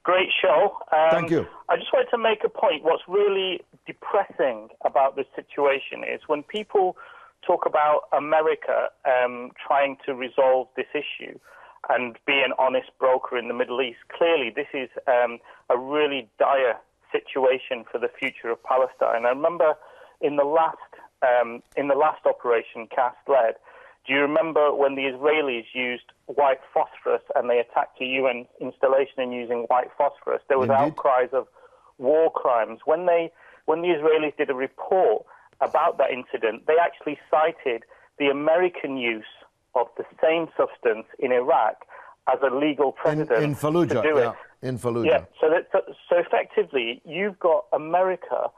Great show. Thank you. I just wanted to make a point. What's really depressing about this situation is when people talk about America trying to resolve this issue and be an honest broker in the Middle East. Clearly, this is a really dire situation for the future of Palestine. I remember in the last operation Cass led, do you remember when the Israelis used white phosphorus and they attacked a UN installation in using white phosphorus? There was outcries of war crimes. When the Israelis did a report about that incident, they actually cited the American use of the same substance in Iraq as a legal precedent in Fallujah, to do it. In Fallujah. Yeah. So effectively, you've got America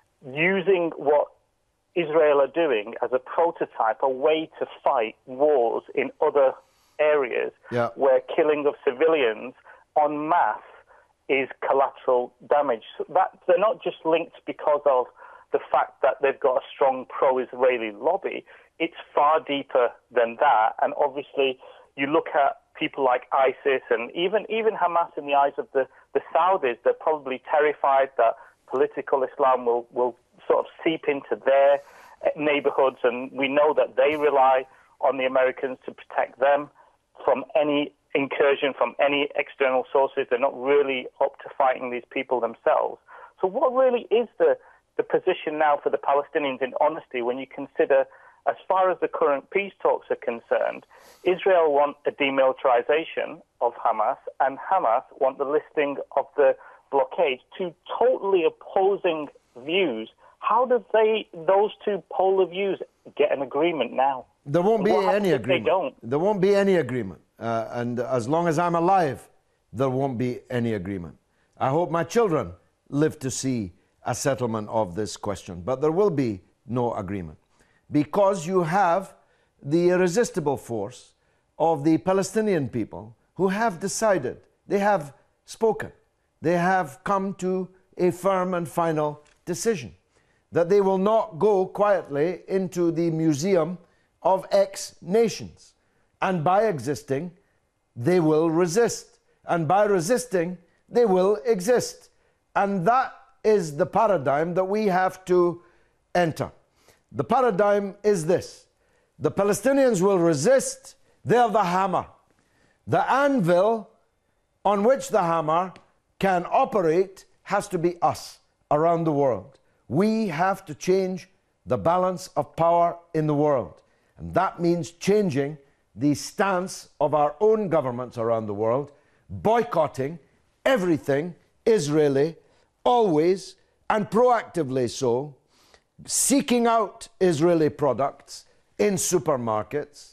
using what Israel are doing as a prototype, a way to fight wars in other areas where killing of civilians en masse is collateral damage. So they're not just linked because of the fact that they've got a strong pro-Israeli lobby. It's far deeper than that. And obviously, you look at people like ISIS and even Hamas in the eyes of the Saudis, they're probably terrified that political Islam will sort of seep into their neighborhoods, and we know that they rely on the Americans to protect them from any incursion from any external sources. They're not really up to fighting these people themselves. So what really is the position now for the Palestinians in honesty when you consider, as far as the current peace talks are concerned, Israel want a demilitarization of Hamas and Hamas want the lifting of the blockade, two totally opposing views. How do those two polar views get an agreement now? There won't be any agreement. They don't? There won't be any agreement. And as long as I'm alive, there won't be any agreement. I hope my children live to see a settlement of this question. But there will be no agreement. Because you have the irresistible force of the Palestinian people who have decided, they have spoken, they have come to a firm and final decision that they will not go quietly into the museum of X nations. And by existing, they will resist. And by resisting, they will exist. And that is the paradigm that we have to enter. The paradigm is this: the Palestinians will resist, they're the hammer. The anvil on which the hammer can operate has to be us around the world. We have to change the balance of power in the world. And that means changing the stance of our own governments around the world, boycotting everything Israeli, always and proactively so, seeking out Israeli products in supermarkets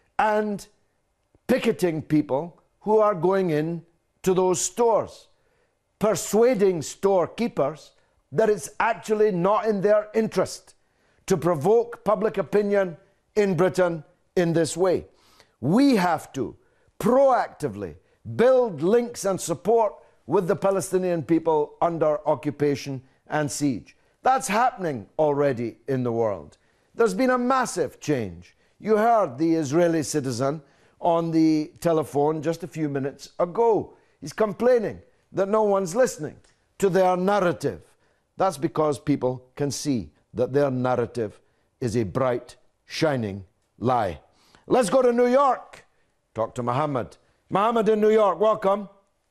and picketing people who are going in to those stores, persuading storekeepers that it's actually not in their interest to provoke public opinion in Britain in this way. We have to proactively build links and support with the Palestinian people under occupation and siege. That's happening already in the world. There's been a massive change. You heard the Israeli citizen on the telephone just a few minutes ago. He's complaining that no one's listening to their narrative. That's because people can see that their narrative is a bright, shining lie. Let's go to New York. Talk to Mohammed. Mohammed in New York, welcome.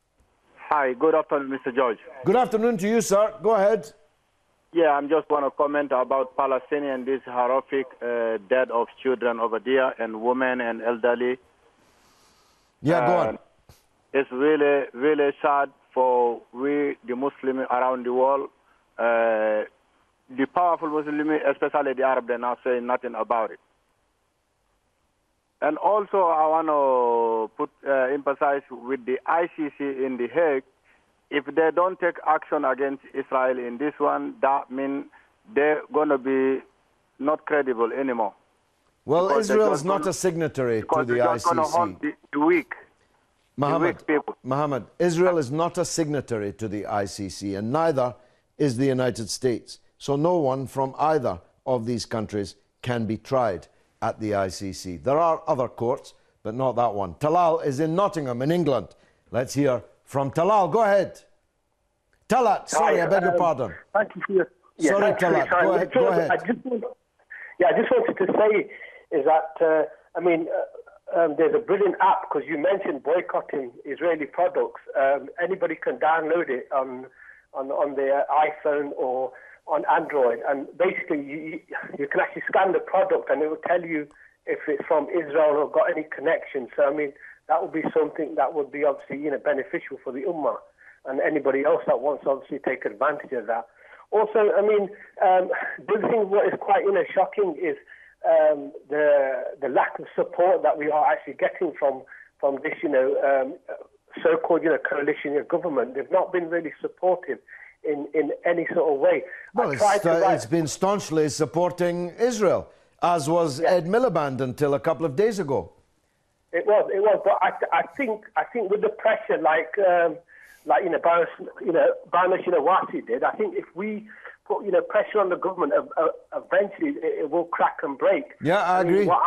Hi, good afternoon, Mr. George. Good afternoon to you, sir. Go ahead. Yeah, I'm just want to comment about Palestinian, this horrific death of children over there and women and elderly. Yeah, go on. It's really, really sad for we, the Muslims around the world. The powerful Muslims, especially the Arab, they're not saying nothing about it. And also, I want to emphasize with the ICC in The Hague, if they don't take action against Israel in this one, that means they're going to be not credible anymore. Well, Israel is not a signatory to the ICC. Going to harm the weak. Mohammed, Israel is not a signatory to the ICC, and neither is the United States. So no one from either of these countries can be tried at the ICC. There are other courts, but not that one. Talal is in Nottingham in England. Let's hear from Talal. Go ahead. Talat, sorry, I beg your pardon. Thank you for your... Sorry, Talat, go ahead. I just wanted to say is that, there's a brilliant app, because you mentioned boycotting Israeli products. Anybody can download it on their iPhone or on Android, and basically you can actually scan the product and it will tell you if it's from Israel or got any connection. So, that would be something that would be obviously, beneficial for the Ummah and anybody else that wants to obviously take advantage of that. Also, the other thing what is quite, shocking is the lack of support that we are actually getting from this, so-called, coalition government. They've not been really supportive in any sort of way. Well, it's been staunchly supporting Israel, as was Ed Miliband until a couple of days ago. It was, but I think with the pressure, Barnish Wasi did, I think if we put, pressure on the government, eventually it will crack and break. Yeah, I agree. What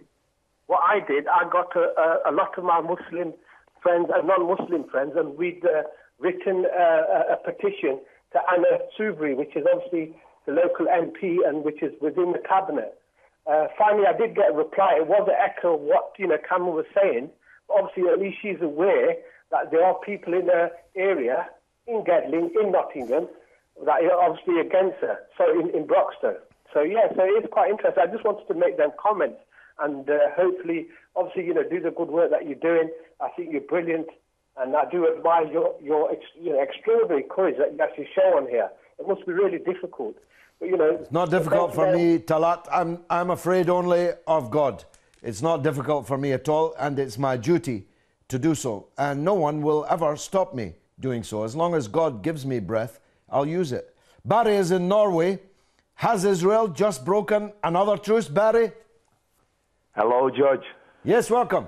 I did, I got a lot of my Muslim friends and non-Muslim friends, and we'd written a petition to Anna Soubry, which is obviously the local MP and which is within the cabinet. Finally, I did get a reply. It was an echo of what Cameron was saying. Obviously, at least she's aware that there are people in her area, in Gedling, in Nottingham, that are obviously against her. So in Broxton. So it is quite interesting. I just wanted to make them comments and hopefully, obviously, do the good work that you're doing. I think you're brilliant, and I do admire your extraordinary courage that you actually show on here. It must be really difficult. But, it's not difficult for me, Talat. I'm afraid only of God. It's not difficult for me at all, and it's my duty to do so. And no one will ever stop me doing so. As long as God gives me breath, I'll use it. Barry is in Norway. Has Israel just broken another truce, Barry? Hello, George. Yes, welcome.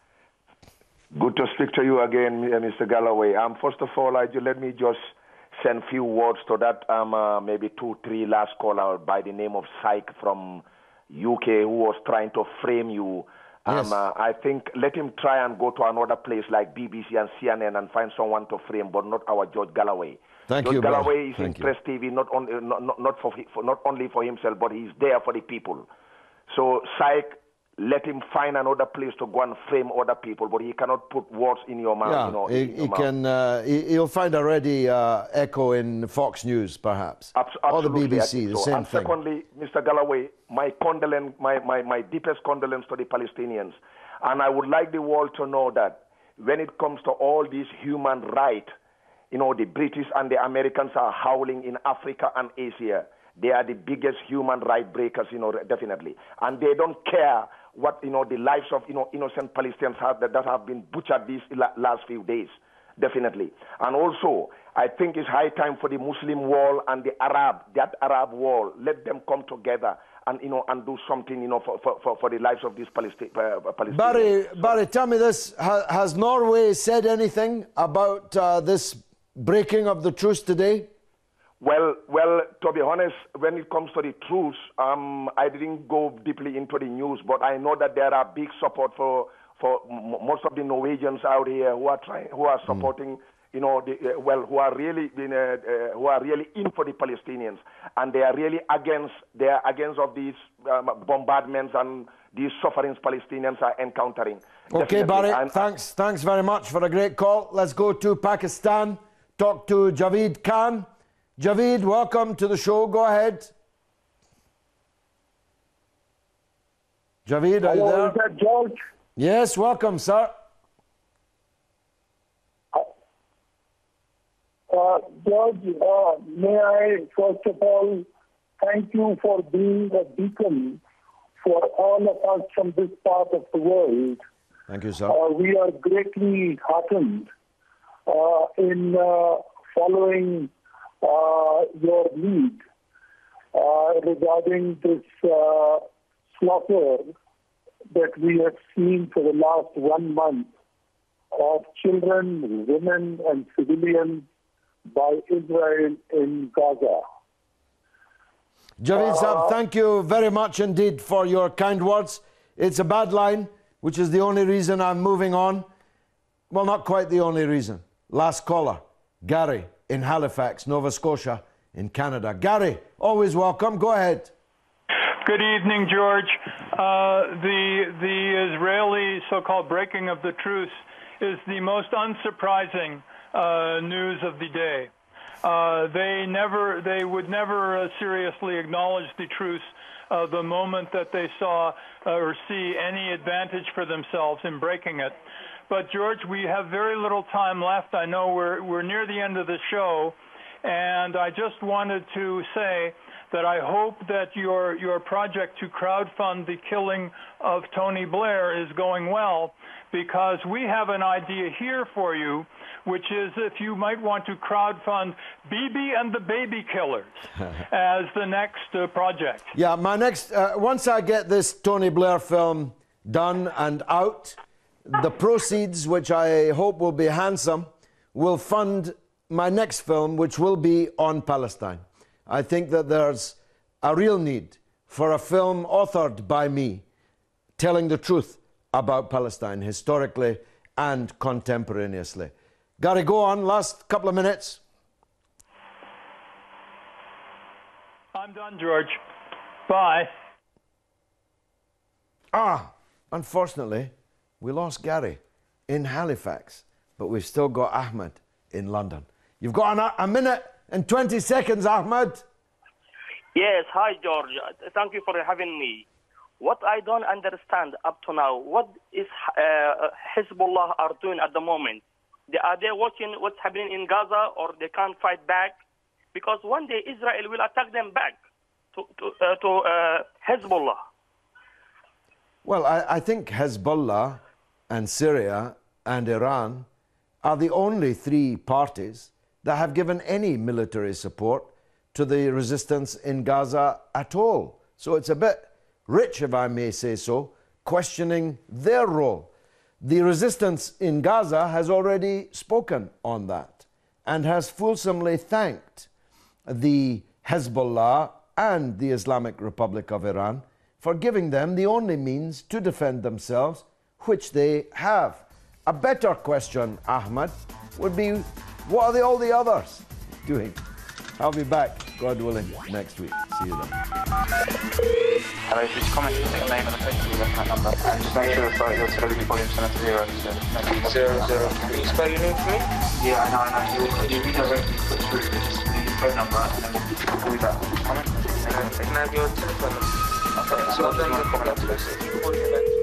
Good to speak to you again, Mr. Galloway. First of all, let me just send few words to that maybe 2-3 last caller by the name of Syke from UK who was trying to frame you. Yes. I think let him try and go to another place like BBC and CNN and find someone to frame, but not our George Galloway. Thank George you, Galloway is Thank in Press TV not only for himself, but he's there for the people. So Syke, let him find another place to go and frame other people, but he cannot put words in your mouth. Yeah, he'll find a ready echo in Fox News, perhaps, or the BBC, the same and thing. Secondly, Mr. Galloway, my deepest condolence to the Palestinians, and I would like the world to know that when it comes to all these human rights, the British and the Americans are howling in Africa and Asia. They are the biggest human right breakers, definitely, and they don't care what the lives of innocent Palestinians that have been butchered these last few days, definitely. And also, I think it's high time for the Muslim world and the Arab world. Let them come together and and do something for the lives of these Palestinians. Barry, tell me this: has Norway said anything about this breaking of the truce today? Well, to be honest, when it comes to the truce, I didn't go deeply into the news, but I know that there are big support for most of the Norwegians out here who are supporting, who are really in for the Palestinians, and they are really against of these bombardments and these sufferings Palestinians are encountering. Okay, Definitely. Barry, thanks very much for a great call. Let's go to Pakistan. Talk to Javeed Khan. Javeed, welcome to the show. Go ahead. Javeed, are you there? Is that George? Yes, welcome, sir. George, may I first of all thank you for being a beacon for all of us from this part of the world. Thank you, sir. We are greatly heartened in following your lead regarding this slaughter that we have seen for the last 1 month of children, women, and civilians by Israel in Gaza. Javeed Saab, thank you very much indeed for your kind words. It's a bad line, which is the only reason I'm moving on. Well, not quite the only reason. Last caller, Gary in Halifax, Nova Scotia, in Canada. Gary, always welcome. Go ahead. Good evening, George. The Israeli so-called breaking of the truce is the most unsurprising news of the day. They would never seriously acknowledge the truce the moment that they saw or see any advantage for themselves in breaking it. But George, we have very little time left. I know we're near the end of the show, and I just wanted to say that I hope that your project to crowdfund the killing of Tony Blair is going well, because we have an idea here for you, which is if you might want to crowdfund Bibi and the Baby Killers as the next project. Yeah, my next, once I get this Tony Blair film done and out, the proceeds, which I hope will be handsome, will fund my next film, which will be on Palestine. I think that there's a real need for a film authored by me, telling the truth about Palestine, historically and contemporaneously. Gary, go on, last couple of minutes. I'm done, George. Bye. Unfortunately, we lost Gary in Halifax, but we've still got Ahmed in London. You've got a minute and 20 seconds, Ahmed. Yes, hi, George. Thank you for having me. What I don't understand up to now, what is Hezbollah are doing at the moment? Are they watching what's happening in Gaza, or they can't fight back? Because one day Israel will attack them back to Hezbollah. Well, I think Hezbollah and Syria and Iran are the only three parties that have given any military support to the resistance in Gaza at all. So it's a bit rich, if I may say so, questioning their role. The resistance in Gaza has already spoken on that and has fulsomely thanked the Hezbollah and the Islamic Republic of Iran for giving them the only means to defend themselves, which they have. A better question, Ahmed, would be, what are all the others doing? I'll be back, God willing, next week. See you then. Hello, just comment your name and the place you left my number. And just make sure your television volume's set to 0. So 0. Can you spell your name for me? Yeah, I know. You redirect me put through the phone number, and then we'll call you back. Comment. Can I have your telephone number? Okay, so I'll comment.